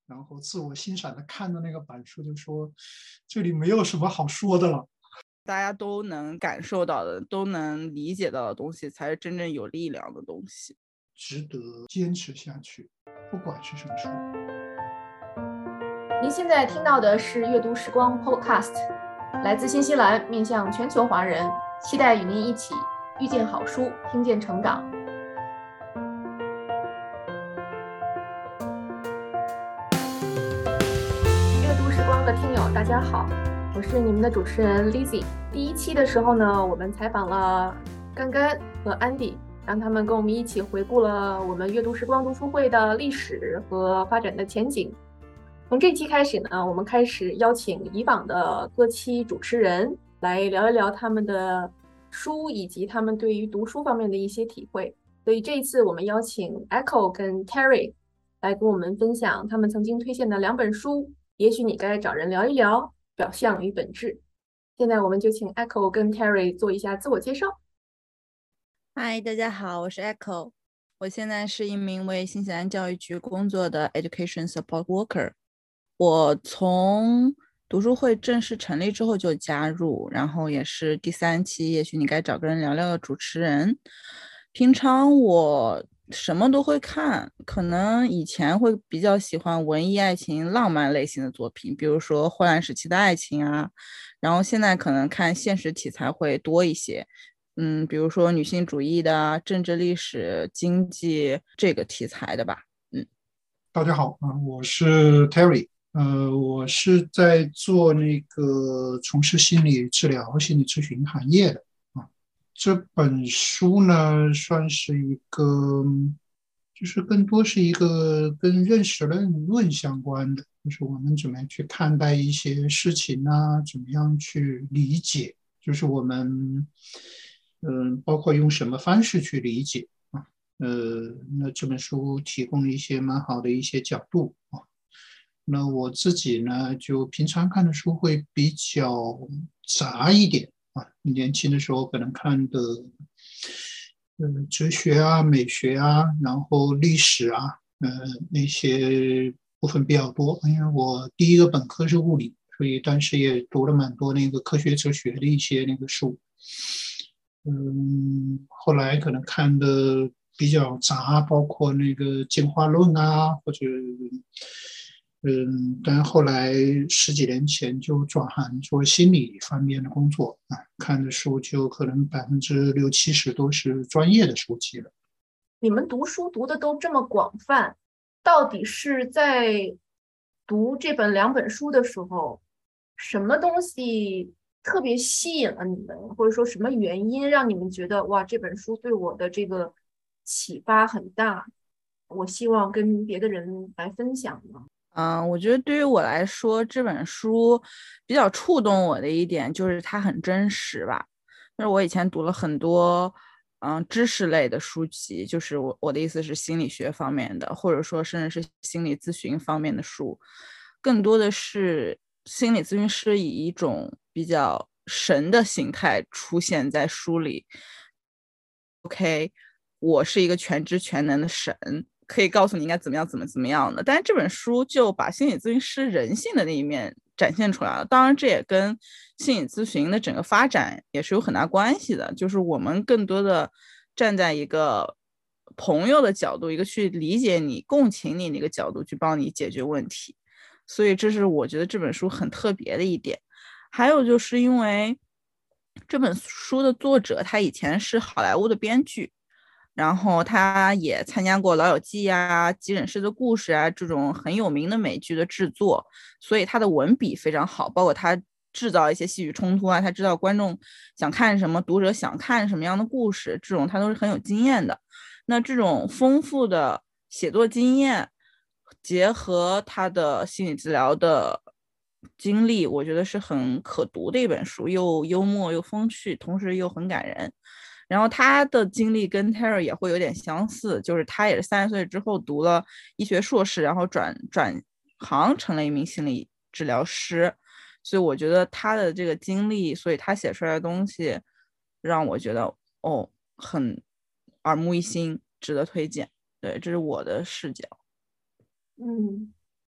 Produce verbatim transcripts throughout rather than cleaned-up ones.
然后自我欣赏的看着那个板书，就说这里没有什么好说的了。 大家都能感受到的，都能理解到的东西，才是真正有力量的东西， 值得坚持下去，不管是什么书。 您现在听到的是阅读时光 Podcast， 来自新西兰，面向全球华人，期待与您一起遇见好书，听见成长。阅读时光的听友，大家好，我是你们的主持人 Lizzie。第一期的时候呢，我们采访了干干和 Andy， 让他们跟我们一起回顾了我们阅读时光读书会的历史和发展的前景。从这期开始呢，我们开始邀请以往的各期主持人来聊一聊他们的书以及他们对于读书方面的一些体会。所以这一次我们邀请 Echo 跟 Terry 来跟我们分享他们曾经推荐的两本书，也许你该找人聊一聊，表象与本质。现在我们就请 Echo 跟 Terry 做一下自我介绍。 嗨，大家好，我是 Echo， 我现在是一名为新西兰教育局工作的 Education Support Worker。我从读书会正式成立之后就加入，然后也是第三期也许你该找个人聊聊的主持人。平常我什么都会看，可能以前会比较喜欢文艺爱情浪漫类型的作品，比如说霍乱时期的爱情啊，然后现在可能看现实题材会多一些，嗯，比如说女性主义的、政治历史、经济这个题材的吧。嗯， 大家好啊，我是 Terry。呃，我是在做那个从事心理治疗、心理咨询行业的啊。这本书呢，算是一个，就是更多是一个跟认识论论相关的，就是我们怎么样去看待一些事情啊，怎么样去理解，就是我们，嗯、呃，包括用什么方式去理解啊。呃，那这本书提供了一些蛮好的一些角度啊。那我自己呢，就平常看的书会比较杂一点啊。年轻的时候可能看的，呃，哲学啊、美学啊，然后历史啊，呃，那些部分比较多。因为我第一个本科是物理，所以当时也读了蛮多那个科学哲学的一些那个书。嗯，后来可能看的比较杂，包括那个进化论啊，或者。嗯，但后来十几年前就转行做心理方面的工作啊，看的书就可能百分之六七十都是专业的书籍了。 你们读书读的都这么广泛，到底是在读这本两本书的时候，什么东西特别吸引了你们，或者说什么原因让你们觉得哇，这本书对我的这个启发很大，我希望跟别的人来分享呢？ 嗯，我觉得对于我来说，这本书比较触动我的一点就是它很真实吧。就是我以前读了很多嗯知识类的书籍，就是我我的意思是心理学方面的，或者说甚至是心理咨询方面的书，更多的是心理咨询师以一种比较神的形态出现在书里。OK， 我是一个全知全能的神，可以告诉你应该怎么样怎么怎么样的。但是这本书就把心理咨询师人性的那一面展现出来了。当然这也跟心理咨询的整个发展也是有很大关系的，就是我们更多的站在一个朋友的角度，一个去理解你、共情你的一个角度去帮你解决问题。所以这是我觉得这本书很特别的一点。还有就是因为这本书的作者他以前是好莱坞的编剧，然后他也参加过《老友记》啊、《急诊室的故事》啊这种很有名的美剧的制作，所以他的文笔非常好，包括他制造一些戏剧冲突啊，他知道观众想看什么，读者想看什么样的故事，这种他都是很有经验的。那这种丰富的写作经验结合他的心理治疗的经历，我觉得是很可读的一本书，又幽默又风趣，同时又很感人。然后他的经历跟 Terry 也会有点相似，就是他也是三十岁之后读了医学硕士，然后转转行成了一名心理治疗师。所以我觉得他的这个经历，所以他写出来的东西让我觉得哦，很耳目一新，值得推荐。对，这是我的视角。 嗯，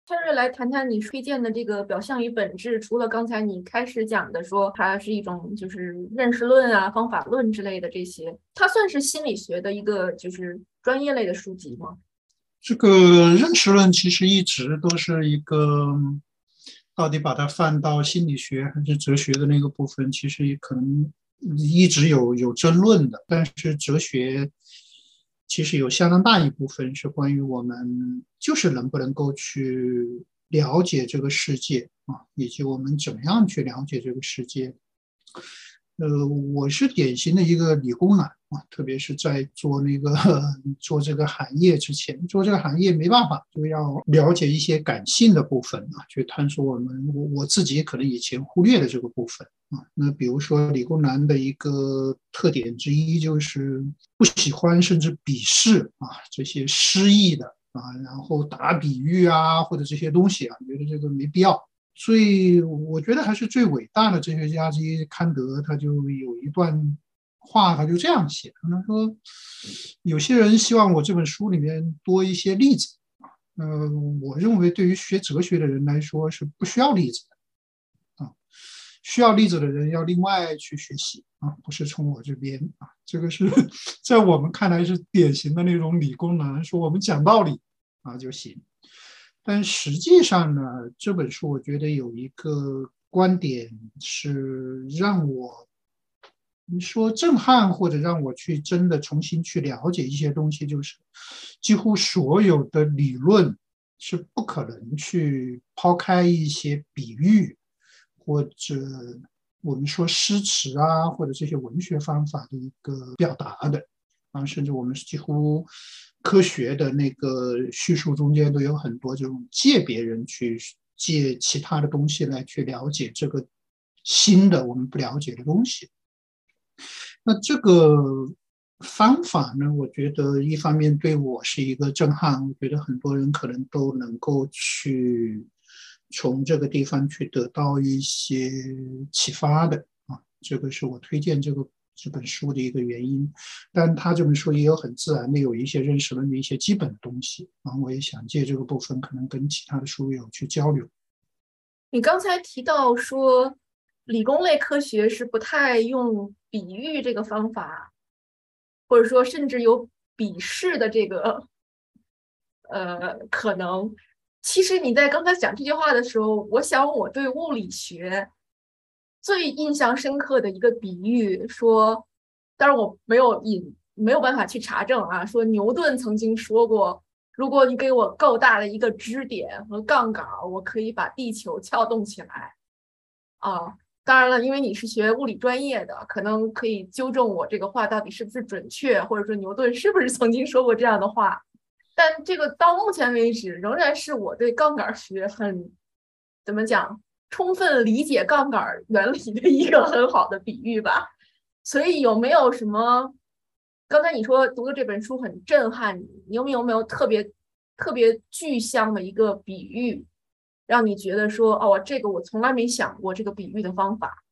Terry 来谈谈你推荐的这个表象与本质，除了刚才你开始讲的说它是一种就是认识论啊、方法论之类的这些，它算是心理学的一个就是专业类的书籍吗？ 这个认识论其实一直都是一个，到底把它放到心理学还是哲学的那个部分，其实也可能一直有有争论的。但是哲学其实有相当大一部分是关于我们就是能不能够去了解这个世界啊，以及我们怎么样去了解这个世界。呃，我是典型的一个理工男啊，特别是在做那个做这个行业之前，做这个行业没办法，就要了解一些感性的部分啊，去探索我们我我自己可能以前忽略的这个部分啊。那比如说理工男的一个特点之一就是不喜欢甚至鄙视啊这些诗意的啊，然后打比喻啊或者这些东西啊，觉得这个没必要。最我觉得还是最伟大的哲学家之一康德，他就有一段话，他就这样写，他说有些人希望我这本书里面多一些例子，呃，我认为对于学哲学的人来说是不需要例子的啊，需要例子的人要另外去学习啊，不是从我这边啊，这个是在我们看来是典型的那种理工男，说我们讲道理啊就行。但实际上呢，这本书我觉得有一个观点是让我你说震撼，或者让我去真的重新去了解一些东西，就是几乎所有的理论是不可能去抛开一些比喻，或者我们说诗词啊，或者这些文学方法的一个表达的啊，甚至我们几乎科学的那个叙述中间都有很多这种借别人去借其他的东西来去了解这个新的我们不了解的东西。那这个方法呢，我觉得一方面对我是一个震撼，我觉得很多人可能都能够去从这个地方去得到一些启发的啊，这个是我推荐这个这本书的一个原因。但他这本书也有很自然的有一些认识论的一些基本的东西啊，我也想借这个部分可能跟其他的书友去交流。 你刚才提到说理工类科学是不太用比喻这个方法，或者说甚至有鄙视的这个呃可能。其实你在刚才讲这句话的时候，我想我对物理学最印象深刻的一个比喻说，当然我没有引没有办法去查证啊，说牛顿曾经说过，如果你给我够大的一个支点和杠杆，我可以把地球撬动起来啊。当然了，因为你是学物理专业的，可能可以纠正我这个话到底是不是准确，或者说牛顿是不是曾经说过这样的话。但这个到目前为止仍然是我对杠杆学很怎么讲充分理解杠杆原理的一个很好的比喻吧。所以有没有什么刚才你说读的这本书很震撼你，你有没有没有特别特别具象的一个比喻，让你觉得说哦，这个我从来没想过这个比喻的方法？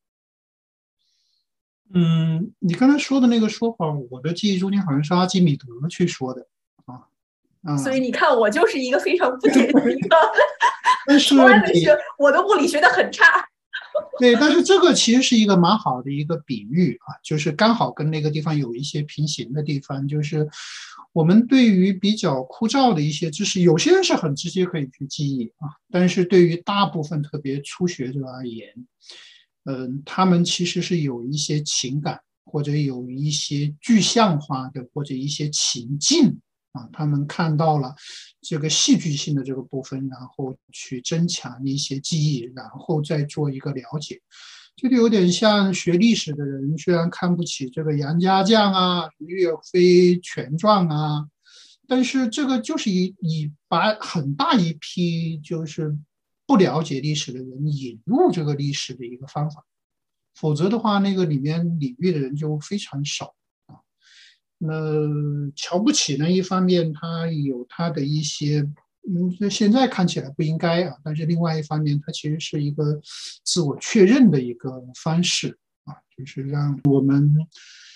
嗯，你刚才说的那个说法，我的记忆中间好像是阿基米德去说的啊。 嗯、所以你看，我就是一个非常不典型的， 但是你我的物理学的很差。 对，但是这个其实是一个蛮好的一个比喻啊，就是刚好跟那个地方有一些平行的地方，就是我们对于比较枯燥的一些知识，有些人是很直接可以去记忆啊，但是对于大部分特别初学者而言，嗯、呃，他们其实是有一些情感，或者有一些具象化的，或者一些情境。啊，他们看到了这个戏剧性的这个部分，然后去增强一些记忆，然后再做一个了解。这就有点像学历史的人，虽然看不起这个杨家将啊、岳飞全传啊，但是这个就是以以把很大一批就是不了解历史的人引入这个历史的一个方法。否则的话，那个里面领域的人就非常少。那瞧不起呢，一方面他有他的一些，嗯，现在看起来不应该啊，但是另外一方面，它其实是一个自我确认的一个方式啊，就是让我们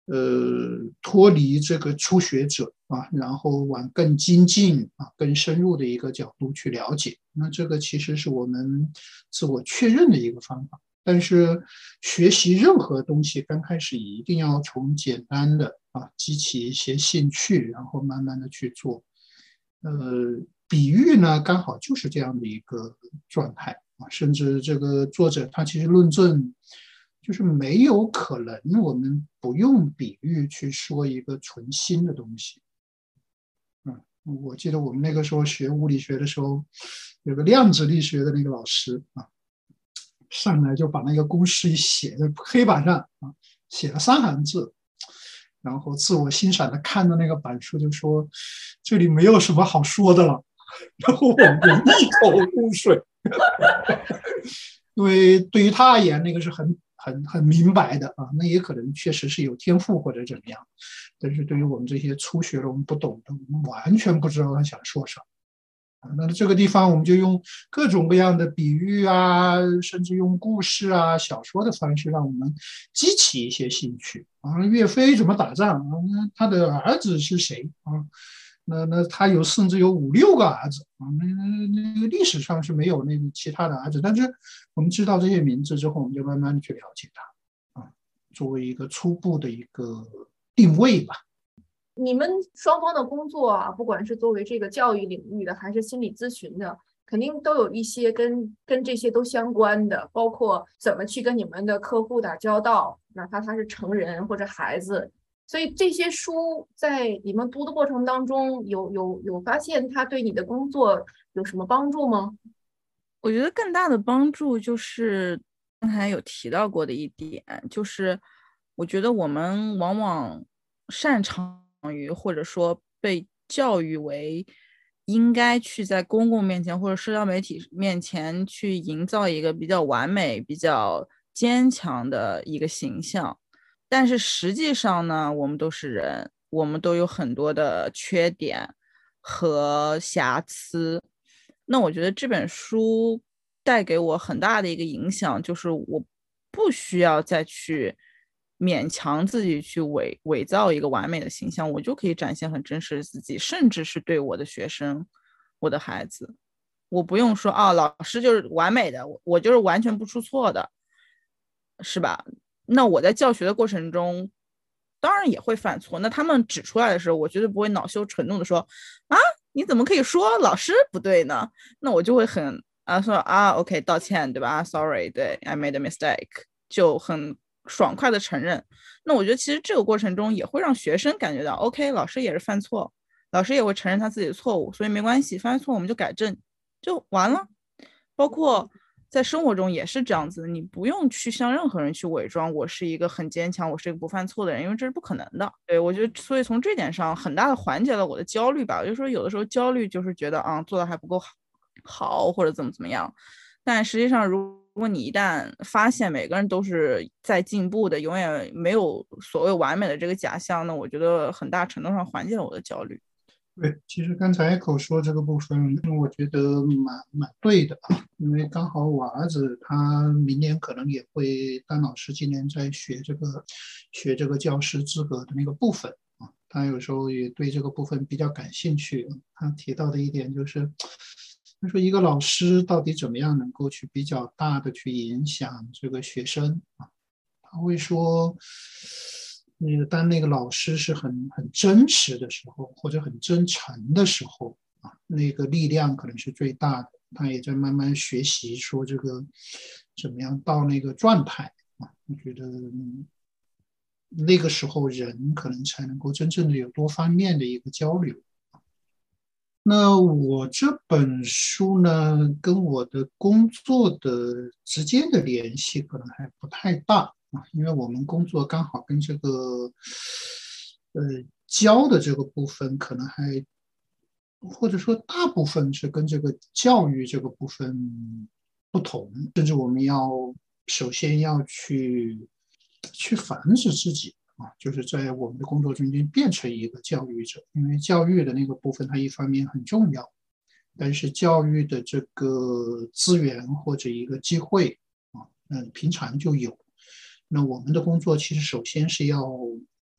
呃脱离这个初学者啊，然后往更精进啊、更深入的一个角度去了解。那这个其实是我们自我确认的一个方法。但是学习任何东西刚开始一定要从简单的啊激起一些兴趣，然后慢慢的去做。呃，比喻呢刚好就是这样的一个状态啊，甚至这个作者他其实论证就是没有可能我们不用比喻去说一个纯新的东西。嗯，我记得我们那个时候学物理学的时候，有个量子力学的那个老师啊，上来就把那个公式写在黑板上啊，写了三行字，然后自我欣赏的看着那个板书就说：“这里没有什么好说的了。”然后我们就一头雾水，因为对于他而言，那个是很很很明白的啊，那也可能确实是有天赋或者怎么样，但是对于我们这些初学的，我们不懂的，我们完全不知道他想说啥。那这个地方我们就用各种各样的比喻啊，甚至用故事啊、小说的方式，让我们激起一些兴趣啊。岳飞怎么打仗啊？他的儿子是谁啊？那那他有甚至有五六个儿子啊。那那那个历史上是没有那个其他的儿子，但是我们知道这些名字之后，我们就慢慢的去了解他啊，作为一个初步的一个定位吧。 你们双方的工作啊，不管是作为这个教育领域的，还是心理咨询的，肯定都有一些跟跟这些都相关的，包括怎么去跟你们的客户打交道，哪怕他是成人或者孩子。所以这些书在你们读的过程当中，有有有发现它对你的工作有什么帮助吗？ 我觉得更大的帮助就是刚才有提到过的一点，就是我觉得我们往往擅长于或者说被教育为应该去在公共面前或者社交媒体面前去营造一个比较完美、比较坚强的一个形象，但是实际上呢，我们都是人，我们都有很多的缺点和瑕疵。那我觉得这本书带给我很大的一个影响，就是我不需要再去勉强自己去伪伪造一个完美的形象，我就可以展现很真实的自己，甚至是对我的学生、我的孩子，我不用说啊，老师就是完美的，我就是完全不出错的，是吧？那我在教学的过程中，当然也会犯错。那他们指出来的时候，我绝对不会恼羞成怒的说啊，你怎么可以说老师不对呢？那我就会很啊说啊 OK 道歉，对吧？啊 Sorry， 对 I made a mistake， 就很爽快的承认。那我觉得其实这个过程中也会让学生感觉到 OK， 老师也是犯错，老师也会承认他自己的错误，所以没关系，犯错我们就改正就完了。包括在生活中也是这样子，你不用去向任何人去伪装我是一个很坚强，我是一个不犯错的人，因为这是不可能的。对，我觉得所以从这点上很大的缓解了我的焦虑吧。我就说有的时候焦虑就是觉得啊做的还不够好或者怎么怎么样，但实际上如果你一旦发现每个人都是在进步的，永远没有所谓完美的这个假象，那我觉得很大程度上缓解了我的焦虑。 对，其实刚才口说这个部分，我觉得蛮蛮对的啊，因为刚好我儿子他明年可能也会当老师，今年在学这个学这个教师资格的那个部分啊，他有时候也对这个部分比较感兴趣。他提到的一点就是，他说一个老师到底怎么样能够去比较大的去影响这个学生啊？他会说。那个当那个老师是很很真实的时候，或者很真诚的时候啊，那个力量可能是最大的。他也在慢慢学习说这个怎么样到那个状态啊。我觉得、嗯、那个时候人可能才能够真正的有多方面的一个交流。那我这本书呢，跟我的工作的直接的联系可能还不太大。啊，因为我们工作刚好跟这个呃教的这个部分可能还或者说大部分是跟这个教育这个部分不同，甚至我们要首先要去去防止自己啊，就是在我们的工作中间变成一个教育者，因为教育的那个部分它一方面很重要，但是教育的这个资源或者一个机会啊，嗯，平常就有。那我们的工作其实首先是要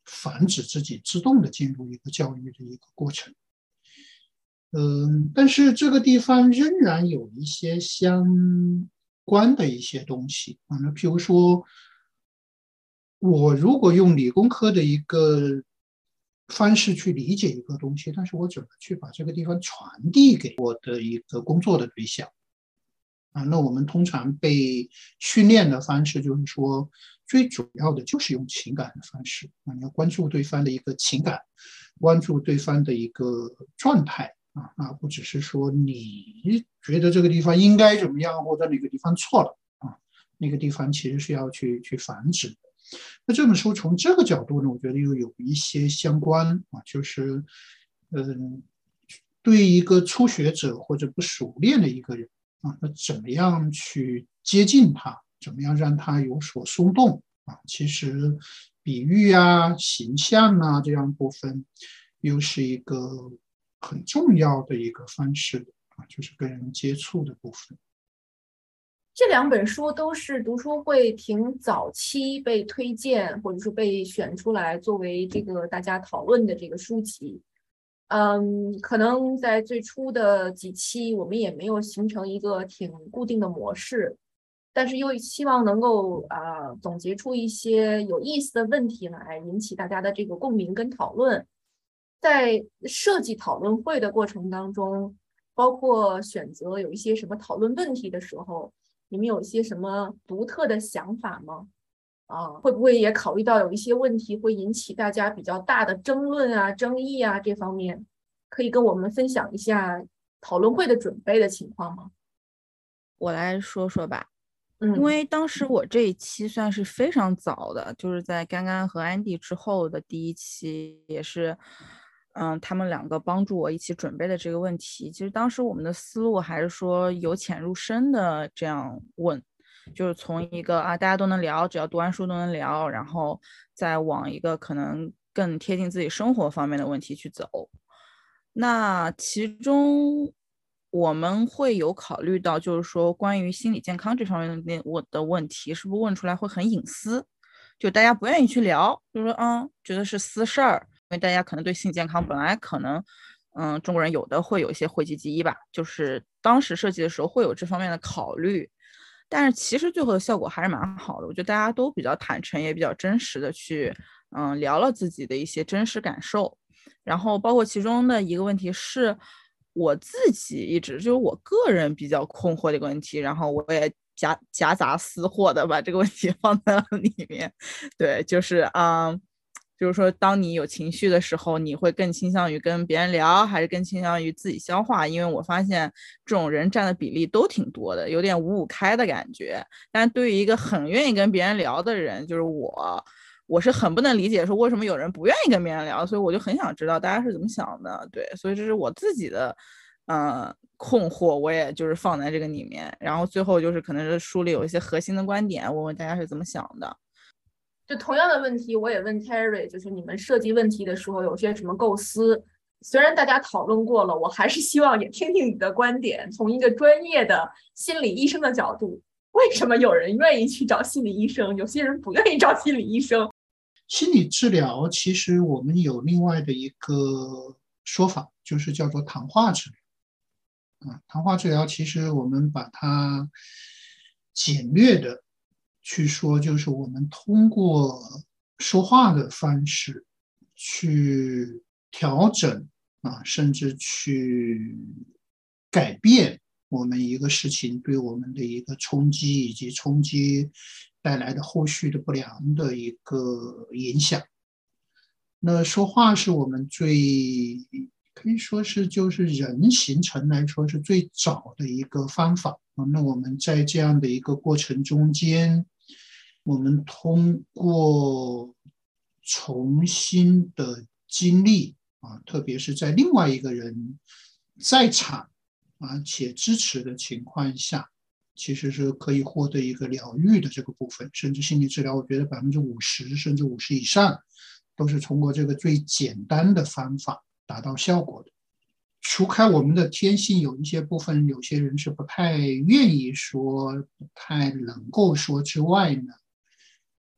防止自己自动的进入一个教育的一个过程。嗯，但是这个地方仍然有一些相关的一些东西啊，那譬如说，我如果用理工科的一个方式去理解一个东西，但是我怎么去把这个地方传递给我的一个工作的对象啊？那我们通常被训练的方式就是说，最主要的就是用情感的方式啊，你要关注对方的一个情感，关注对方的一个状态。啊，而不只是说你觉得这个地方应该怎么样，或者哪个地方错了啊，那个地方其实是要去去防止的。那这本书从这个角度呢，我觉得又有一些相关啊，就是嗯，对一个初学者或者不熟练的一个人啊，那怎么样去接近他，怎么样让他有所松动啊？其实比喻啊、形象啊这样部分，又是一个很重要的一个方式啊，就是跟人接触的部分。 这两本书都是读书会挺早期被推荐，或者说被选出来作为这个大家讨论的这个书籍。嗯，可能在最初的几期，我们也没有形成一个挺固定的模式，但是又希望能够啊、呃、总结出一些有意思的问题来，引起大家的这个共鸣跟讨论。在设计讨论会的过程当中，包括选择有一些什么讨论问题的时候，你们有一些什么独特的想法吗？啊，会不会也考虑到有一些问题会引起大家比较大的争论啊、争议啊这方面，可以跟我们分享一下讨论会的准备的情况吗？ 我来说说吧。 嗯， 因为当时我这一期算是非常早的，就是在刚刚和安迪之后的第一期，也是，嗯，他们两个帮助我一起准备的这个问题。其实当时我们的思路还是说由浅入深的这样问，就是从一个啊大家都能聊，只要读完书都能聊，然后再往一个可能更贴近自己生活方面的问题去走。那其中我们会有考虑到，就是说关于心理健康这方面的我的问题，是不是问出来会很隐私？就大家不愿意去聊，就是说嗯，觉得是私事儿，因为大家可能对心理健康本来可能，嗯，中国人有的会有一些讳疾忌医吧，就是当时设计的时候会有这方面的考虑，但是其实最后的效果还是蛮好的，我觉得大家都比较坦诚，也比较真实的去，嗯，聊了自己的一些真实感受。然后包括其中的一个问题是我自己一直就是我个人比较困惑的一个问题，然后我也夹夹杂私货的把这个问题放在了里面。对，就是嗯，就是说当你有情绪的时候，你会更倾向于跟别人聊，还是更倾向于自己消化？因为我发现这种人占的比例都挺多的，有点五五开的感觉。但对于一个很愿意跟别人聊的人，就是我。我是很不能理解说为什么有人不愿意跟别人聊，所以我就很想知道大家是怎么想的。对，所以这是我自己的呃困惑，我也就是放在这个里面。然后最后就是可能是书里有一些核心的观点，问问大家是怎么想的。 就同样的问题，我也问 Terry， 就是你们设计问题的时候有些什么构思？虽然大家讨论过了，我还是希望也听听你的观点，从一个专业的心理医生的角度，为什么有人愿意去找心理医生，有些人不愿意找心理医生？ 心理治疗其实我们有另外的一个说法，就是叫做谈话治疗。啊，谈话治疗其实我们把它简略的去说，就是我们通过说话的方式去调整啊，甚至去改变我们一个事情对我们的一个冲击，以及冲击带来的后续的不良的一个影响。那说话是我们最可以说是就是人形成来说是最早的一个方法。那我们在这样的一个过程中间，我们通过重新的经历啊，特别是在另外一个人在场而且支持的情况下，其实是可以获得一个疗愈的这个部分。甚至心理治疗我觉得百分之五十甚至五十以上都是通过这个最简单的方法达到效果的。除开我们的天性有一些部分有些人是不太愿意说，不太能够说之外呢，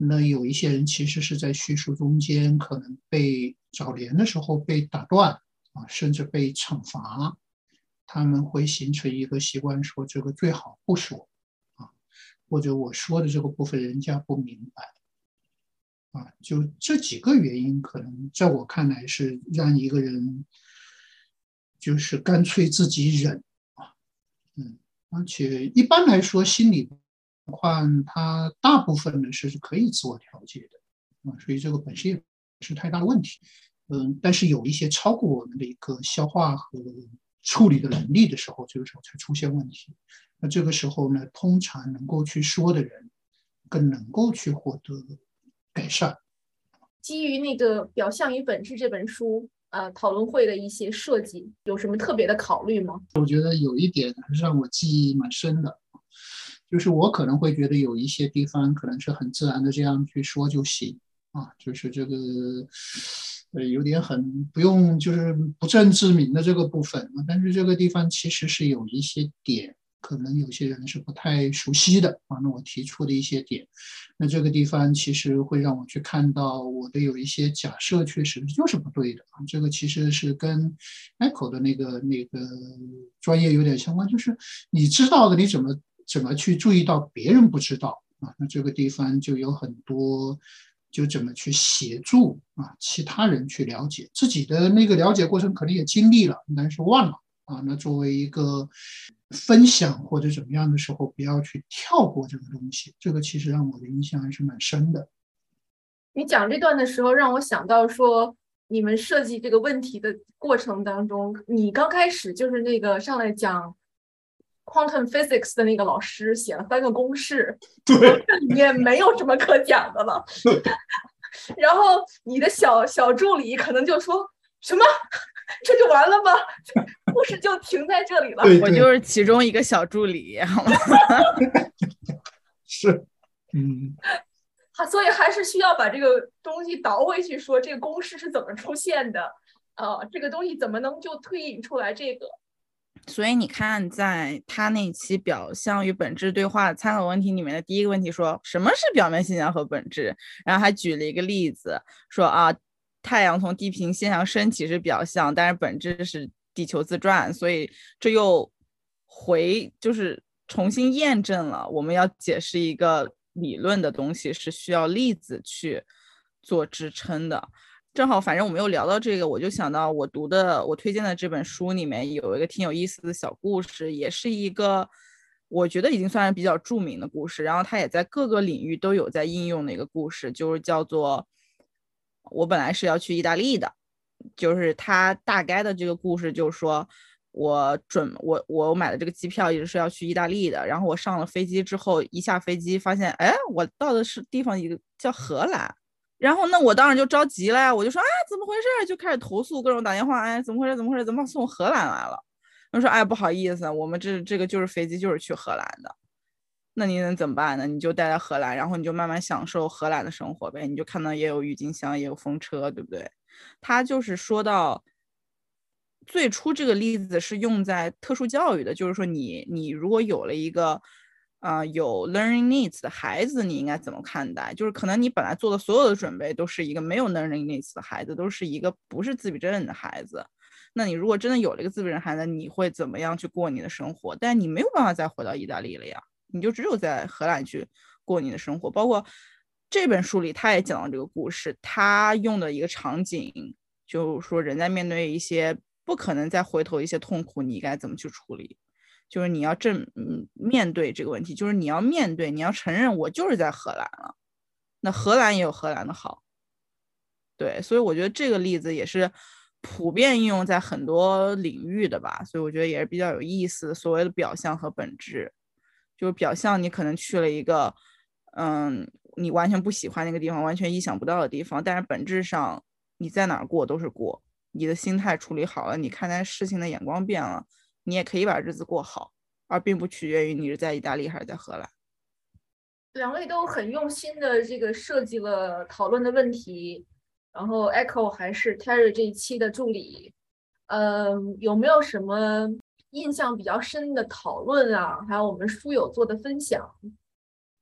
那有一些人其实是在叙述中间可能被早年的时候被打断啊，甚至被惩罚，他们会形成一个习惯，说这个最好不说啊，或者我说的这个部分人家不明白啊，就这几个原因，可能在我看来是让一个人就是干脆自己忍啊，嗯，而且一般来说心理患它大部分呢是可以自我调节的啊，所以这个本身也不是太大的问题。嗯，但是有一些超过我们的一个消化和处理的能力的时候，这个时候才出现问题。那这个时候呢，通常能够去说的人，更能够去获得改善。 基于那个《表象与本质》这本书，呃，讨论会的一些设计，有什么特别的考虑吗？ 我觉得有一点让我记忆蛮深的，就是我可能会觉得有一些地方可能是很自然的这样去说就行啊，就是这个。呃，有点很不用，就是不正自明的这个部分，但是这个地方其实是有一些点，可能有些人是不太熟悉的啊。那我提出的一些点，那这个地方其实会让我去看到我的有一些假设确实就是不对的啊。这个其实是跟 Echo 的那个那个专业有点相关，就是你知道的，你怎么怎么去注意到别人不知道啊？那这个地方就有很多。就怎么去协助啊其他人去了解自己的那个了解过程，可能也经历了，但是忘了啊。那作为一个分享或者怎么样的时候，不要去跳过这个东西，这个其实让我的印象还是蛮深的。 你讲这段的时候，让我想到说，你们设计这个问题的过程当中，你刚开始就是那个上来讲 quantum physics 的那个老师写了三个公式， 对， 这里面没有什么可讲的了。然后你的小小助理可能就说什么，这就完了吗？故事就停在这里了。 对对， 我就是其中一个小助理，好吗？ 是，嗯， 所以还是需要把这个东西倒回去说，这个公式是怎么出现的？呃，这个东西怎么能就推引出来这个？ 所以你看，在他那期表象与本质对话参考问题里面的第一个问题说什么是表面现象和本质，然后还举了一个例子说啊，太阳从地平线上升起是表象，但是本质是地球自转，所以这又回就是重新验证了我们要解释一个理论的东西是需要例子去做支撑的。正好反正我们又聊到这个，我就想到我读的我推荐的这本书里面有一个挺有意思的小故事，也是一个我觉得已经算是比较著名的故事，然后它也在各个领域都有在应用的一个故事，就是叫做我本来是要去意大利的，就是它大概的这个故事就是说我准我我买的这个机票一直是要去意大利的，然后我上了飞机之后一下飞机发现哎我到的是地方一个叫荷兰，然后那我当然就着急了呀，我就说啊怎么回事，就开始投诉，各种打电话，哎怎么回事怎么回事，怎么送荷兰来了？我说哎不好意思，我们这这个就是飞机就是去荷兰的，那你能怎么办呢？你就待在荷兰，然后你就慢慢享受荷兰的生活呗，你就看到也有郁金香也有风车，对不对？他就是说到最初这个例子是用在特殊教育的，就是说你你如果有了一个呃，有 learning needs 的孩子，你应该怎么看待？就是可能你本来做的所有的准备都是一个没有 learning needs 的孩子，都是一个不是自闭症的孩子。那你如果真的有了一个自闭症孩子，你会怎么样去过你的生活？但你没有办法再回到意大利了呀，你就只有在荷兰去过你的生活。包括这本书里他也讲到这个故事，他用的一个场景，就是说人在面对一些不可能再回头一些痛苦，你该怎么去处理？就是你要正面对这个问题，就是你要面对，你要承认我就是在荷兰了，那荷兰也有荷兰的好，对，所以我觉得这个例子也是普遍应用在很多领域的吧，所以我觉得也是比较有意思的。所谓的表象和本质，就是表象你可能去了一个嗯你完全不喜欢那个地方，完全意想不到的地方，但是本质上你在哪儿过都是过，你的心态处理好了，你看待事情的眼光变了，你也可以把日子过好，而并不取决于你是在意大利还是在荷兰。 两位都很用心的这个设计了讨论的问题，然后 Echo 还是 Terry 这一期的助理，嗯，有没有什么印象比较深的讨论啊？还有我们书友做的分享？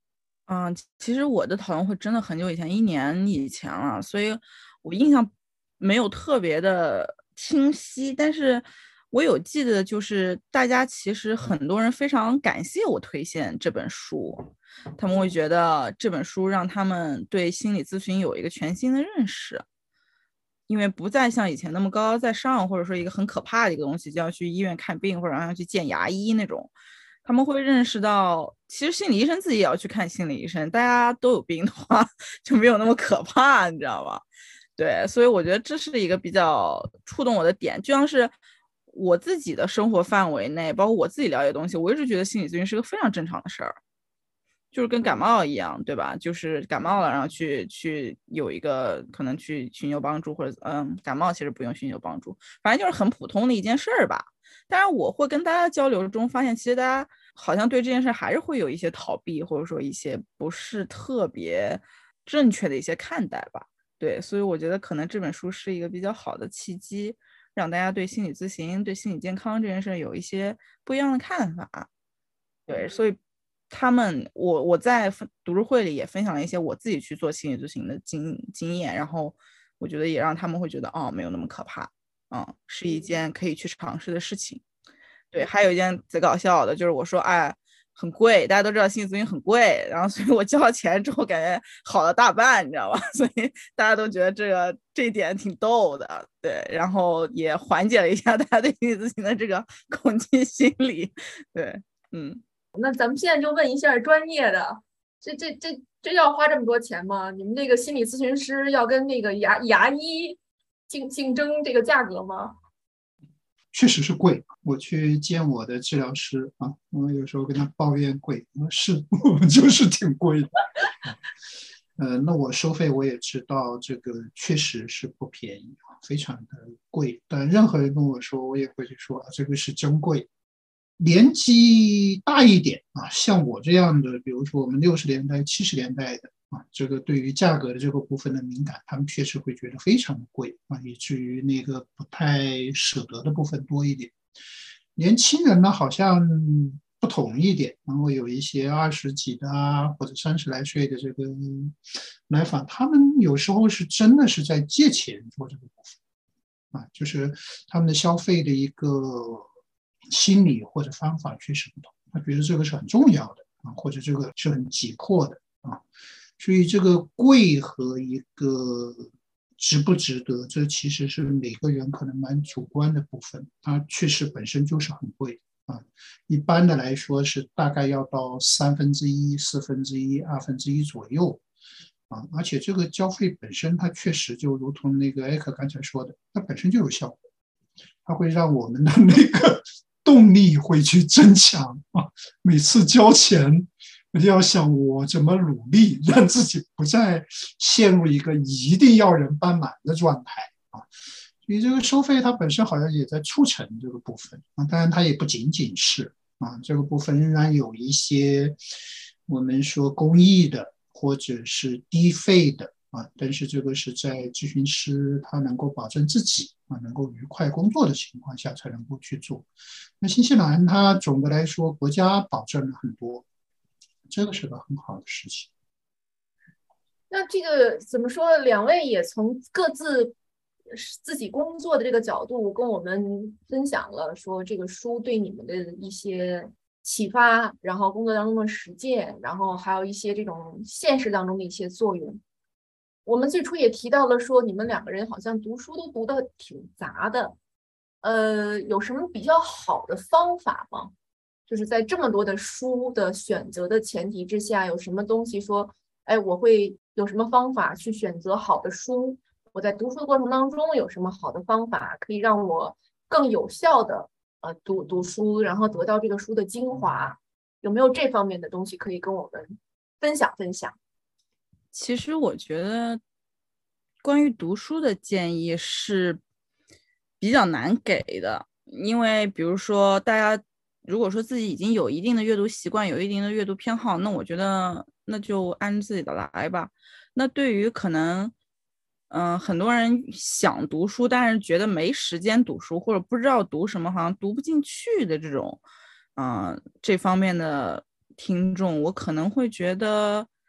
嗯，其实我的讨论会真的很久以前，一年以前了，所以我印象没有特别的清晰，但是我有记得，就是大家其实很多人非常感谢我推荐这本书，他们会觉得这本书让他们对心理咨询有一个全新的认识，因为不再像以前那么高高在上，或者说一个很可怕的一个东西，就要去医院看病或者要去见牙医那种。他们会认识到，其实心理医生自己也要去看心理医生，大家都有病的话就没有那么可怕，你知道吧？对，所以我觉得这是一个比较触动我的点，就像是我自己的生活范围内，包括我自己了解的东西，我一直觉得心理咨询是个非常正常的事儿，就是跟感冒一样，对吧？就是感冒了，然后去去有一个可能去寻求帮助，或者嗯，感冒其实不用寻求帮助，反正就是很普通的一件事儿吧。当然，我会跟大家交流中发现，其实大家好像对这件事还是会有一些逃避，或者说一些不是特别正确的一些看待吧。对，所以我觉得可能这本书是一个比较好的契机，让大家对心理咨询、对心理健康这件事有一些不一样的看法。对，所以他们，我我在读书会里也分享了一些我自己去做心理咨询的经经验，然后我觉得也让他们会觉得哦，没有那么可怕，嗯，是一件可以去尝试的事情。对，还有一件贼搞笑的，就是我说哎很贵，大家都知道心理咨询很贵，然后所以我交了钱之后感觉好了大半，你知道吧？所以大家都觉得这个这一点挺逗的，对，然后也缓解了一下大家对心理咨询的这个恐惧心理，对，嗯。 那咱们现在就问一下专业的，这这这这要花这么多钱吗？你们这个心理咨询师要跟那个牙牙医竞竞争这个价格吗？ 确实是贵。我去见我的治疗师啊，我有时候跟他抱怨贵，我说是，我们就是挺贵的。呃，那我收费我也知道，这个确实是不便宜啊，非常的贵。但任何人跟我说，我也会说啊，这个是真贵。年纪大一点啊，像我这样的，比如说我们六十年代、七十年代的啊，这个对于价格的这个部分的敏感，他们确实会觉得非常的贵啊，以至于那个不太舍得的部分多一点。年轻人呢，好像不同一点，然后有一些二十几的啊，或者三十来岁的这个来访，他们有时候是真的是在借钱做这个部分啊，就是他们的消费的一个心理或者方法确实不同，他觉得这个是很重要的啊，或者这个是很急迫的啊，所以这个贵和一个值不值得，这其实是每个人可能蛮主观的部分，它确实本身就是很贵啊。一般的来说是大概要到三分之一、四分之一、二分之一左右啊，而且这个交费本身它确实就如同那个艾克刚才说的，它本身就有效果，它会让我们的那个动力会去增强啊，每次交钱我就要想我怎么努力让自己不再陷入一个一定要人帮忙的状态啊。所以这个收费它本身好像也在促成这个部分啊，当然它也不仅仅是啊，这个部分仍然有一些我们说公益的或者是低费的啊，但是这个是在咨询师他能够保证自己啊能够愉快工作的情况下才能够去做。那新西兰它总的来说国家保证了很多，这个是个很好的事情。 那这个怎么说？两位也从各自自己工作的这个角度跟我们分享了，说这个书对你们的一些启发，然后工作当中的实践，然后还有一些这种现实当中的一些作用。我们最初也提到了说，你们两个人好像读书都读得挺杂的，呃，有什么比较好的方法吗？就是在这么多的书的选择的前提之下，有什么东西说，哎，我会有什么方法去选择好的书？我在读书的过程当中有什么好的方法可以让我更有效的呃读读书，然后得到这个书的精华？有没有这方面的东西可以跟我们分享分享？ 其实我觉得关于读书的建议是比较难给的，因为比如说大家如果说自己已经有一定的阅读习惯，有一定的阅读偏好，那我觉得那就按自己的来吧。那对于可能嗯、呃，很多人想读书但是觉得没时间读书，或者不知道读什么，好像读不进去的这种嗯、呃，这方面的听众，我可能会觉得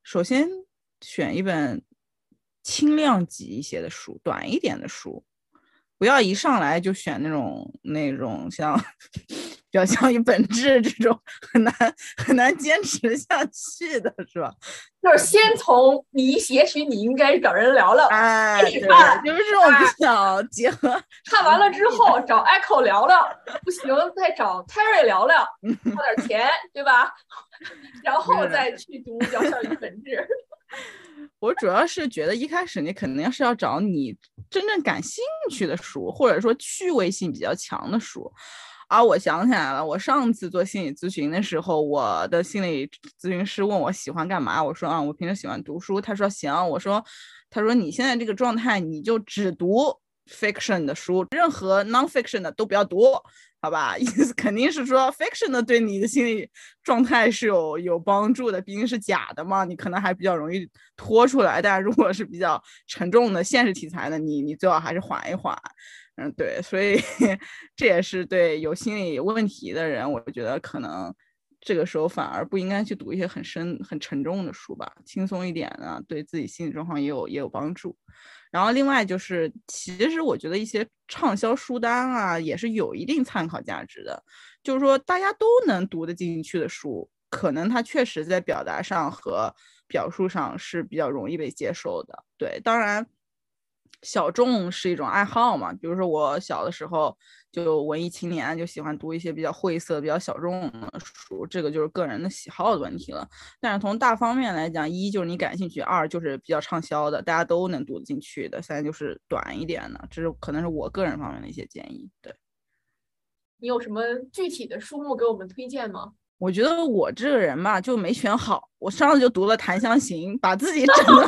首先选一本轻量级一些的书，短一点的书，不要一上来就选那种那种像比较像一本质这种很难很难坚持下去的，是吧？ 就是先从你也许你应该找人聊聊， 哎，对， 看就是这种比较结合。 看完了之后找 Echo 聊聊，不行再找 Terry 聊聊，花点钱，对吧？然后再去读《疗效与本质》。 我主要是觉得一开始你肯定是要找你真正感兴趣的书，或者说趣味性比较强的书。啊，我想起来了，我上次做心理咨询的时候，我的心理咨询师问我喜欢干嘛，我说啊，我平时喜欢读书。他说行，我说，他说你现在这个状态，你就只读 fiction 的书，任何 non-fiction 的都不要读，好吧？意思肯定是说 fiction 的对你的心理状态是有有帮助的，毕竟是假的嘛，你可能还比较容易拖出来。但如果是比较沉重的现实题材的，你你最好还是缓一缓。嗯，对，所以这也是对有心理问题的人，我觉得可能这个时候反而不应该去读一些很深、很沉重的书吧，轻松一点呢，对自己心理状况也有也有帮助。然后另外就是，其实我觉得一些畅销书单啊，也是有一定参考价值的，就是说大家都能读得进去的书，可能它确实在表达上和表述上是比较容易被接受的。对，当然。小众是一种爱好嘛，比如说我小的时候就文艺青年，就喜欢读一些比较晦涩、比较小众的书，这个就是个人的喜好的问题了。但是从大方面来讲，一就是你感兴趣，二就是比较畅销的，大家都能读得进去的，三就是短一点的，这是可能是我个人方面的一些建议。对， 你有什么具体的书目给我们推荐吗？ 我觉得我这个人吧就没选好，我上次就读了《檀香刑》，把自己整的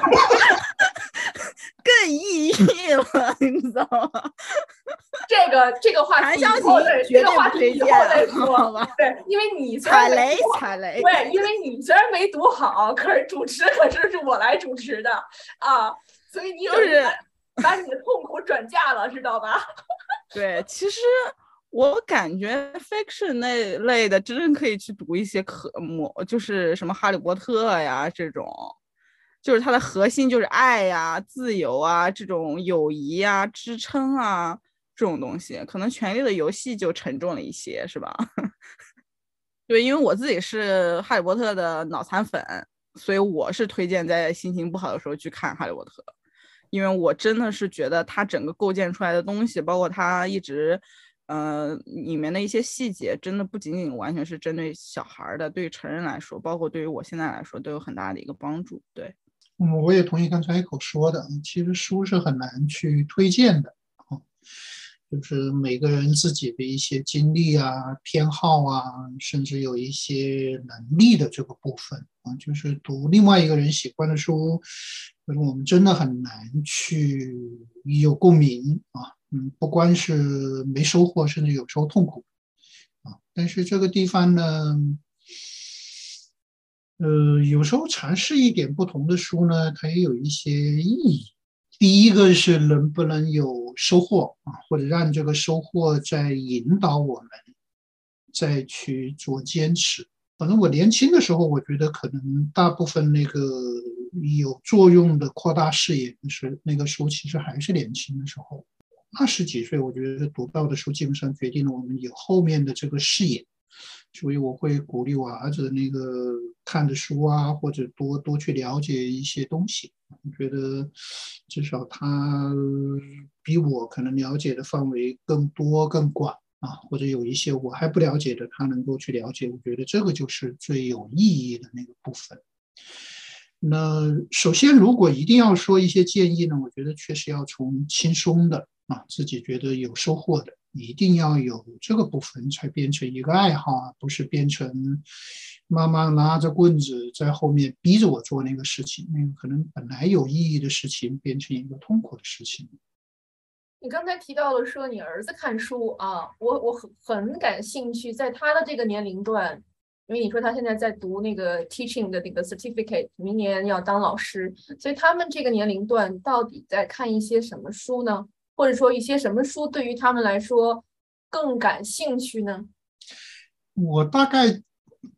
更抑郁了，你知道吗？ 这个这个话题以后再这个话题以后再说。对，因为你踩雷踩雷， 对，因为你虽然没读好，可是主持可是是我来主持的啊，所以你就是把你的痛苦转嫁了，知道吧？ 对，其实。我感觉 fiction 那类的真可以去读一些科目，就是什么哈利波特呀这种，就是它的核心就是爱呀、自由啊、这种友谊呀、支撑啊这种东西。可能权力的游戏就沉重了一些，是吧？对，因为我自己是哈利波特的脑残粉，所以我是推荐在心情不好的时候去看哈利波特，因为我真的是觉得它整个构建出来的东西，包括它一直。呃，里面的一些细节真的不仅仅完全是针对小孩的，对于成人来说，包括对于我现在来说，都有很大的一个帮助。对， 嗯，我也同意刚才Echo说的，其实书是很难去推荐的啊，就是每个人自己的一些经历啊、偏好啊，甚至有一些能力的这个部分啊，就是读另外一个人喜欢的书，我们真的很难去有共鸣啊。嗯，不光是没收获，甚至有时候痛苦啊。但是这个地方呢，呃，有时候尝试一点不同的书呢，它也有一些意义。第一个是能不能有收获啊，或者让这个收获在引导我们再去做坚持。反正我年轻的时候，我觉得可能大部分那个有作用的扩大视野的是那个书，其实还是年轻的时候。二十几岁，我觉得读到的书基本上决定了我们有后面的这个视野，所以我会鼓励我儿子那个看的书啊，或者多多去了解一些东西。我觉得至少他比我可能了解的范围更多更广啊，或者有一些我还不了解的，他能够去了解。我觉得这个就是最有意义的那个部分。那首先，如果一定要说一些建议呢，我觉得确实要从轻松的啊，自己觉得有收获的，一定要有这个部分才变成一个爱好啊，不是变成妈妈拿着棍子在后面逼着我做那个事情，那个可能本来有意义的事情变成一个痛苦的事情。 你刚才提到了说你儿子看书啊，我我很很感兴趣，在他的这个年龄段。因为你说他现在在读那个 teaching 的那个 certificate， 明年要当老师，所以他们这个年龄段到底在看一些什么书呢？或者说一些什么书对于他们来说更感兴趣呢？ 我大概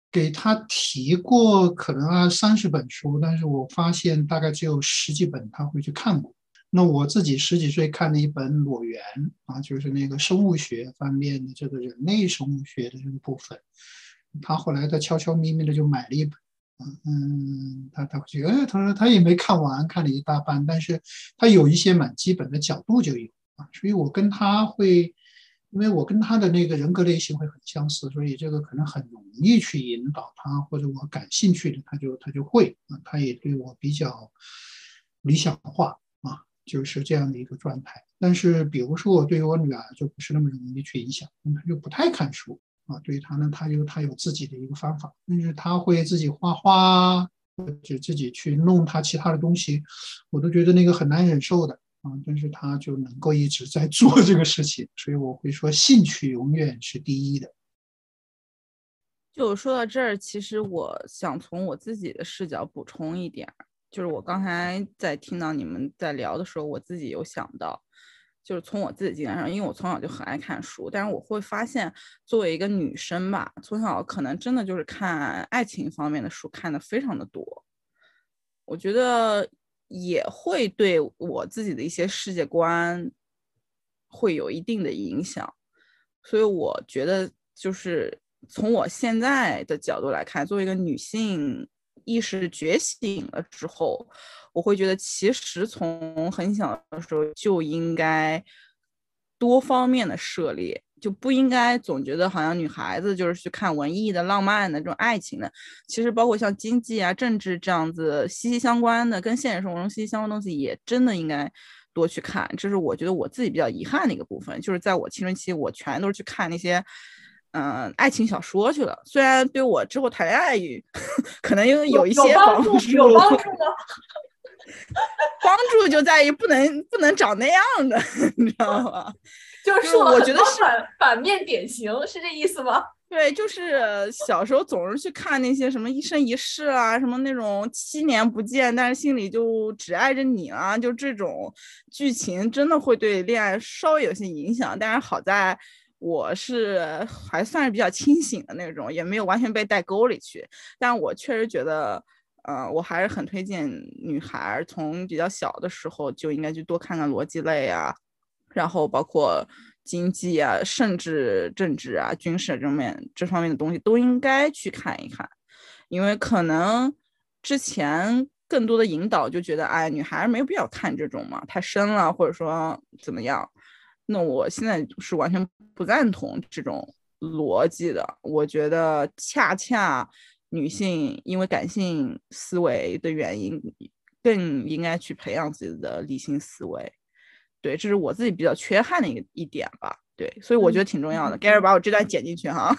给他提过可能啊三十本书，但是我发现大概只有十几本他会去看过。那我自己十几岁看了一本《裸猿》啊，就是那个生物学方面的这个人类生物学的这个部分，他后来他悄悄咪咪的就买了一本。嗯，他他会觉得，他说他也没看完，看了一大半，但是他有一些蛮基本的角度就有啊，所以我跟他会，因为我跟他的那个人格类型会很相似，所以这个可能很容易去引导他，或者我感兴趣的他就他就会啊，他也对我比较理想化啊，就是这样的一个状态。但是比如说我对于我女儿就不是那么容易去影响，她就不太看书。啊，对他呢，他有他有自己的一个方法，但是他会自己画画，或者自己去弄他其他的东西，我都觉得那个很难忍受的啊。但是他就能够一直在做这个事情，所以我会说兴趣永远是第一的。 就说到这儿，其实我想从我自己的视角补充一点，就是我刚才在听到你们在聊的时候，我自己有想到。就是从我自己经验上，因为我从小就很爱看书，但是我会发现作为一个女生吧，从小可能真的就是看爱情方面的书看的非常的多，我觉得也会对我自己的一些世界观会有一定的影响，所以我觉得就是从我现在的角度来看，作为一个女性意识觉醒了之后，我会觉得其实从很小的时候就应该多方面的涉猎，就不应该总觉得好像女孩子就是去看文艺的、浪漫的这种爱情的，其实包括像经济啊、政治这样子息息相关的、跟现实生活中息息相关的东西，也真的应该多去看。这是我觉得我自己比较遗憾的一个部分，就是在我青春期，我全都是去看那些嗯、呃，爱情小说去了。虽然对我之后谈恋爱可能有有一些帮助， 有帮助吗？ 帮助就在于不能不能长那样的，你知道吗？ 就是说我觉得是反反面典型，是这意思吗？ 对，就是小时候总是去看那些什么一生一世啊，什么那种七年不见，但是心里就只爱着你啊，就这种剧情真的会对恋爱稍微有些影响。但是好在我是还算是比较清醒的那种，也没有完全被带沟里去。但我确实觉得，呃，我还是很推荐女孩从比较小的时候就应该去多看看逻辑类啊，然后包括经济啊，甚至政治啊、军事这方面这方面的东西都应该去看一看，因为可能之前更多的引导就觉得，哎，女孩没有必要看这种嘛，太深了，或者说怎么样。那我现在是完全不赞同这种逻辑的，我觉得恰恰女性因为感性思维的原因，更应该去培养自己的理性思维。对，这是我自己比较缺憾的一个一点吧。对，所以我觉得挺重要的。嗯、Gary 把我这段剪进去哈，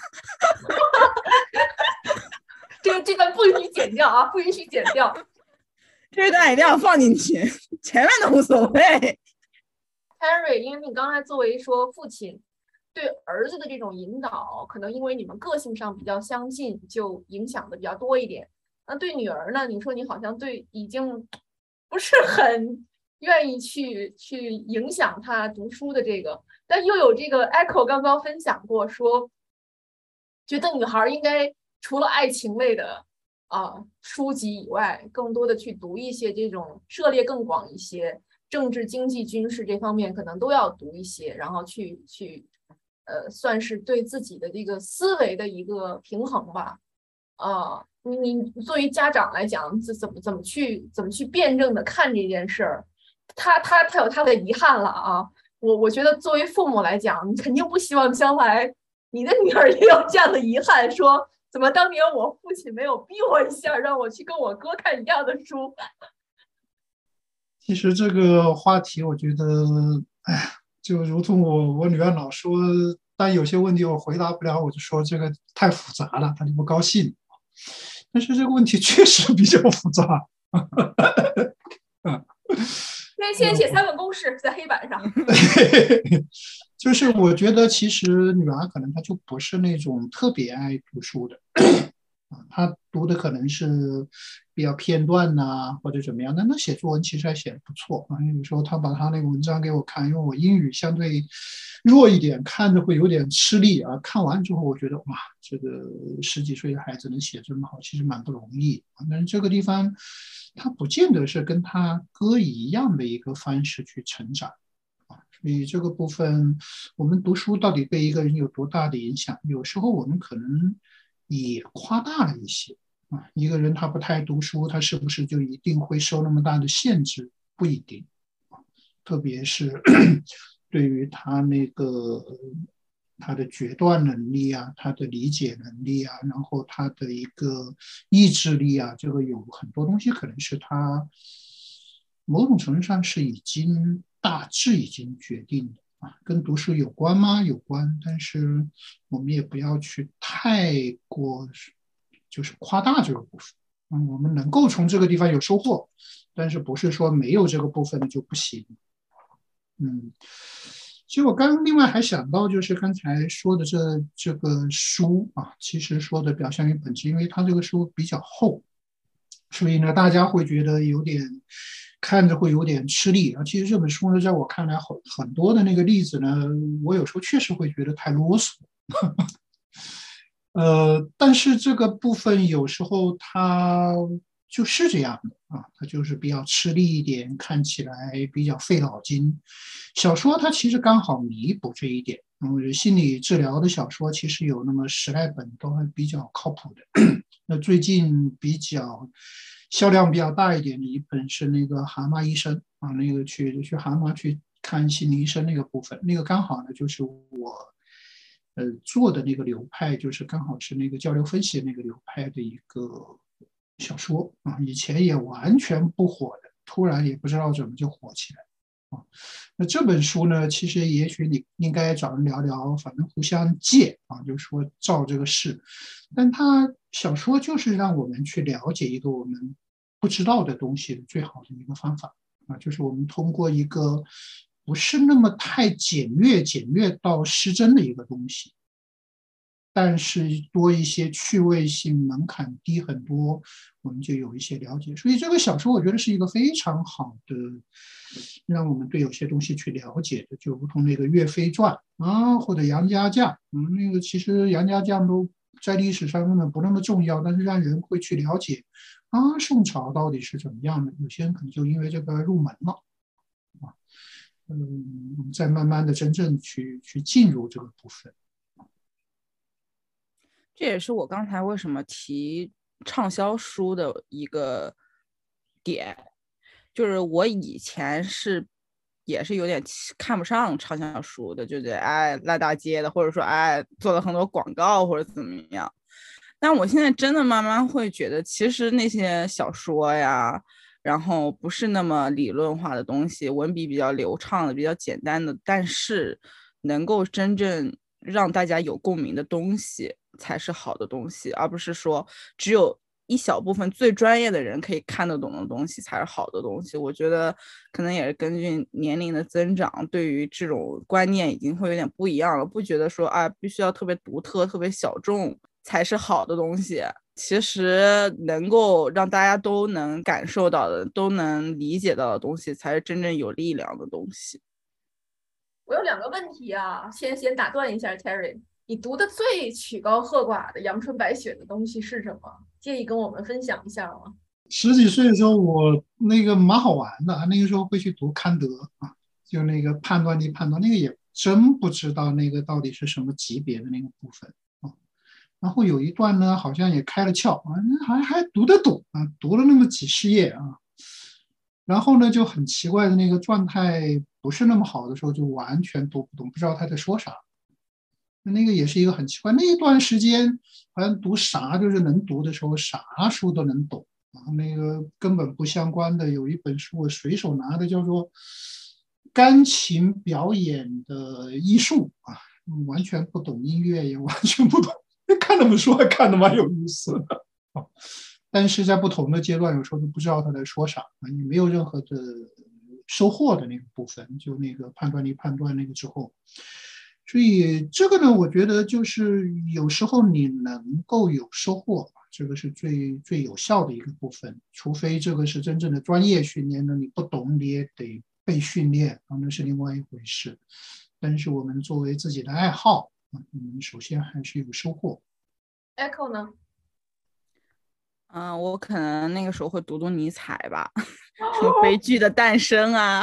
这个这段不允许剪掉啊，不允许剪掉。 这段一定要放进去，前面的无所谓。 Harry， 因为你刚才作为说父亲对儿子的这种引导，可能因为你们个性上比较相近，就影响的比较多一点。那对女儿呢？你说你好像对已经不是很愿意去去影响她读书的这个，但又有这个 Echo 刚刚分享过说，觉得女孩应该除了爱情类的啊、呃、书籍以外，更多的去读一些这种涉猎更广一些。政治、经济、军事这方面可能都要读一些，然后去去，呃，算是对自己的这个思维的一个平衡吧。啊、呃，你你作为家长来讲，怎怎么怎么去怎么去辩证的看这件事儿？他他他有他的遗憾了啊。我我觉得作为父母来讲，你肯定不希望将来你的女儿也有这样的遗憾，说怎么当年我父亲没有逼我一下，让我去跟我哥看一样的书。 其实这个话题，我觉得，哎呀，就如同我我女儿老说，但有些问题我回答不了，我就说这个太复杂了，她就不高兴。但是这个问题确实比较复杂。 先先写三个公式在黑板上。 就是我觉得其实女儿可能她就不是那种特别爱读书的。 啊，他读的可能是比较片段呐、啊，或者怎么样，但他写作文其实还写的不错啊。有时候他把他那个文章给我看，因为我英语相对弱一点，看着会有点吃力啊。看完之后，我觉得哇，这个十几岁的孩子能写这么好，其实蛮不容易啊。但是这个地方，他不见得是跟他哥一样的一个方式去成长。所以这个部分，我们读书到底对一个人有多大的影响？有时候我们可能也夸大了一些啊。一个人他不太读书，他是不是就一定会受那么大的限制？不一定。特别是对于他那个他的决断能力啊，他的理解能力啊，然后他的一个意志力啊，这个有很多东西可能是他某种程度上是已经大致已经决定的啊。跟读书有关吗？有关，但是我们也不要去太过就是夸大这个部分。嗯，我们能够从这个地方有收获，但是不是说没有这个部分的就不行。嗯，其实我刚另外还想到，就是刚才说的这这个书啊，其实说的表现于本质，因为它这个书比较厚，所以呢，大家会觉得有点看着会有点吃力啊。其实这本书呢，在我看来，很很多的那个例子呢，我有时候确实会觉得太啰嗦。呃，但是这个部分有时候它就是这样的啊，它就是比较吃力一点，看起来比较费脑筋。小说它其实刚好弥补这一点。嗯，心理治疗的小说其实有那么十来本都还比较靠谱的。那最近比较销量比较大一点的一本是那个《蛤蟆医生》啊，那个去去蛤蟆去看心理医生那个部分，那个刚好呢就是我。呃，做的那个流派就是刚好是那个交流分析那个流派的一个小说啊，以前也完全不火的，突然也不知道怎么就火起来啊。那这本书呢，其实也许你应该找人聊聊，反正互相借啊，就是说照这个事。但他小说就是让我们去了解一个我们不知道的东西的最好的一个方法啊，就是我们通过一个。不是那么太简略、简略到失真的一个东西，但是多一些趣味性，门槛低很多，我们就有一些了解。所以这个小说我觉得是一个非常好的，让我们对有些东西去了解的，就如同那个《岳飞传》啊，或者杨家将，嗯，那个其实杨家将都在历史上根本不那么重要，但是让人会去了解啊，宋朝到底是怎么样的。有些人可能就因为这个入门了。嗯，我们再慢慢的真正去去进入这个部分。 这也是我刚才为什么提畅销书的一个点，就是我以前是也是有点看不上畅销书的，就觉得哎烂大街的，或者说哎做了很多广告或者怎么样。但我现在真的慢慢会觉得，其实那些小说呀。然后不是那么理论化的东西，文笔比较流畅的、比较简单的，但是能够真正让大家有共鸣的东西才是好的东西，而不是说只有一小部分最专业的人可以看得懂的东西才是好的东西。我觉得可能也是根据年龄的增长，对于这种观念已经会有点不一样了，不觉得说啊必须要特别独特、特别小众才是好的东西。其实能够让大家都能感受到的、都能理解到的东西，才是真正有力量的东西。 我有两个问题啊，先先打断一下 Terry， 你读的最曲高和寡的阳春白雪的东西是什么？介意跟我们分享一下吗？ 十几岁的时候，我那个蛮好玩的，那个时候会去读康德啊，就那个判断力判断，那个也真不知道那个到底是什么级别的那个部分。然后有一段呢，好像也开了窍啊，还还读得懂啊，读了那么几十页啊。然后呢，就很奇怪的那个状态不是那么好的时候，就完全读不懂，不知道他在说啥。那个也是一个很奇怪，那一段时间好像读啥就是能读的时候，啥书都能懂啊。那个根本不相关的有一本书我随手拿的，叫做《钢琴表演的艺术》啊，完全不懂音乐，也完全不懂。看那本书还看得蛮有意思的，但是在不同的阶段，有时候就不知道他在说啥，你没有任何的收获的那个部分，就那个判断力判断那个之后，所以这个呢，我觉得就是有时候你能够有收获， 这个是最最有效的一个部分。除非这个是真正的专业训练呢，你不懂你也得被训练啊，那是另外一回事。但是我们作为自己的爱好啊，我们首先还是有收获。 Echo 呢？ 嗯、呃，我可能那个时候会读读尼采吧，什么悲剧的诞生啊，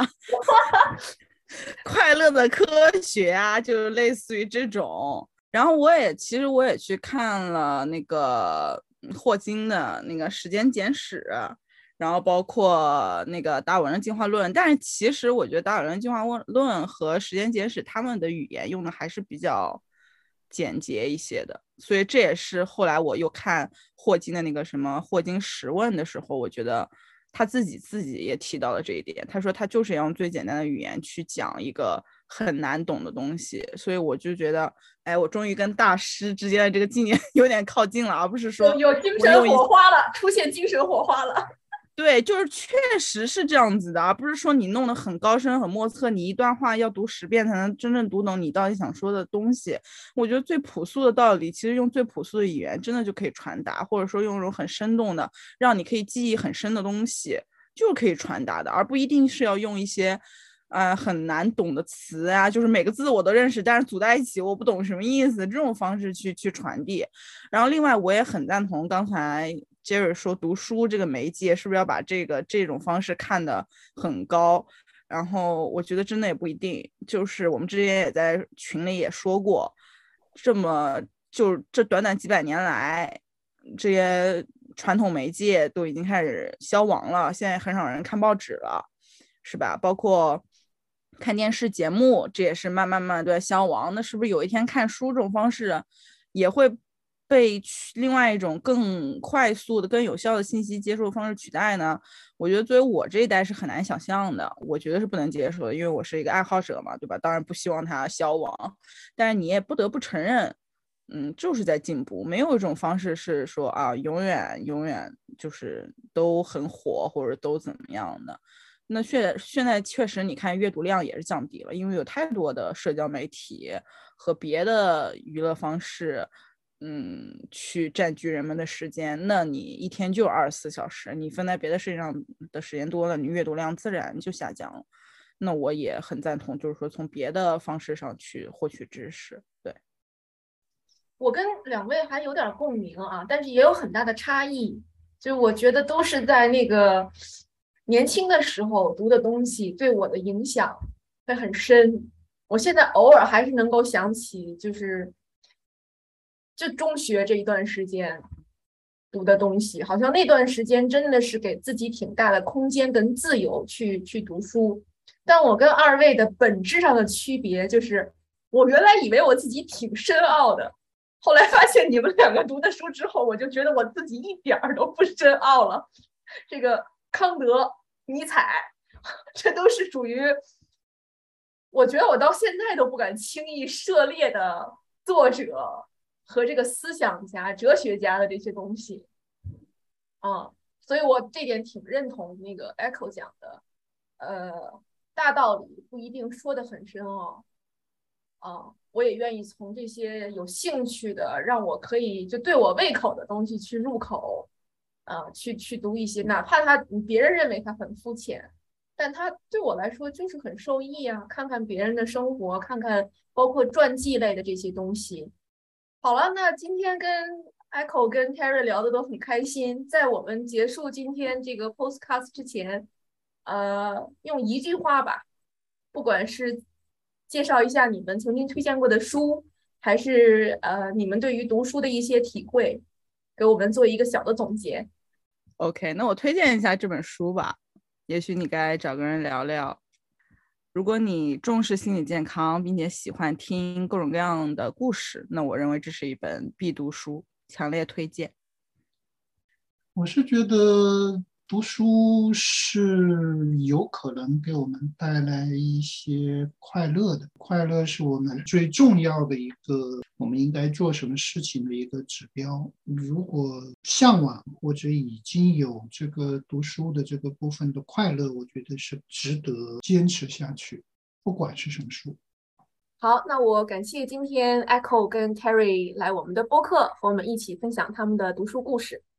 快乐的科学啊，就类似于这种。然后我也其实我也去看了那个霍金的那个《时间简史》，然后包括那个达尔文的进化论。但是其实我觉得达尔文进化论和《时间简史》他们的语言用的还是比较简洁一些的，所以这也是后来我又看霍金的那个什么霍金十问的时候，我觉得他自己自己也提到了这一点。他说他就是要用最简单的语言去讲一个很难懂的东西，所以我就觉得，哎，我终于跟大师之间的这个纪念有点靠近了，而不是说有有精神火花了，出现精神火花了。 对，就是确实是这样子的，而不是说你弄得很高深很莫测，你一段话要读十遍才能真正读懂你到底想说的东西。我觉得最朴素的道理，其实用最朴素的语言真的就可以传达，或者说用一种很生动的让你可以记忆很深的东西就是可以传达的，而不一定是要用一些呃很难懂的词啊，就是每个字我都认识，但是组在一起我不懂什么意思，这种方式去去传递。然后另外我也很赞同刚才Jerry 说读书这个媒介是不是要把这个这种方式看得很高，然后我觉得真的也不一定，就是我们之前也在群里也说过，这么就这短短几百年来这些传统媒介都已经开始消亡了，现在很少人看报纸了，是吧？包括看电视节目，这也是慢慢慢都在消亡。那是不是有一天看书这种方式也会被另外一种更快速的、更有效的信息接受方式取代呢？我觉得作为我这一代是很难想象的，我觉得是不能接受的，因为我是一个爱好者嘛，对吧？当然不希望它消亡，但是你也不得不承认，嗯，就是在进步，没有一种方式是说啊，永远永远就是都很火或者都怎么样的。那现现在确实，你看阅读量也是降低了，因为有太多的社交媒体和别的娱乐方式。嗯，去占据人们的时间，那你一天就二十四小时，你分在别的事情上的时间多了，你阅读量自然就下降了。那我也很赞同，就是说从别的方式上去获取知识。对， 我跟两位还有点共鸣啊，但是也有很大的差异。就我觉得都是在那个年轻的时候读的东西，对我的影响会很深。我现在偶尔还是能够想起，就是。就中学这一段时间读的东西，好像那段时间真的是给自己挺大的空间跟自由去去读书。但我跟二位的本质上的区别就是，我原来以为我自己挺深奥的，后来发现你们两个读的书之后，我就觉得我自己一点儿都不深奥了。这个康德、尼采，这都是属于我觉得我到现在都不敢轻易涉猎的作者。和这个思想家、哲学家的这些东西，嗯，所以我这点挺认同那个 Echo 讲的，呃，大道理不一定说得很深奥，啊，我也愿意从这些有兴趣的、让我可以就对我胃口的东西去入口，啊，去去读一些，哪怕他别人认为他很肤浅，但他对我来说就是很受益啊，看看别人的生活，看看包括传记类的这些东西。好了，那今天跟 Echo 跟 Terry 聊的都很开心。在我们结束今天这个 Postcast 之前，呃，用一句话吧，不管是介绍一下你们曾经推荐过的书，还是呃你们对于读书的一些体会，给我们做一个小的总结。 OK， 那我推荐一下这本书吧，也许你该找个人聊聊。如果你重视心理健康，并且喜欢听各种各样的故事，那我认为这是一本必读书，强烈推荐。 我是觉得读书是有可能给我们带来一些快乐的，快乐是我们最重要的一个我们应该做什么事情的一个指标。如果向往或者已经有这个读书的这个部分的快乐，我觉得是值得坚持下去，不管是什么书。 好，那我感谢今天 Echo 跟 Terry 来我们的播客，和我们一起分享他们的读书故事。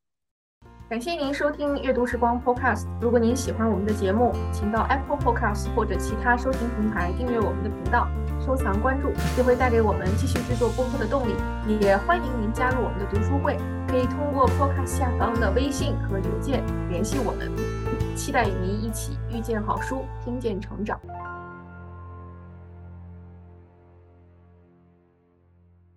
感谢您收听阅读时光 Podcast。如果您喜欢我们的节目，请到 Apple Podcast 或者其他收听平台订阅我们的频道，收藏关注，这会带给我们继续制作播客的动力。也欢迎您加入我们的读书会，可以通过 Podcast 下方的微信和邮件联系我们。期待与您一起遇见好书，听见成长。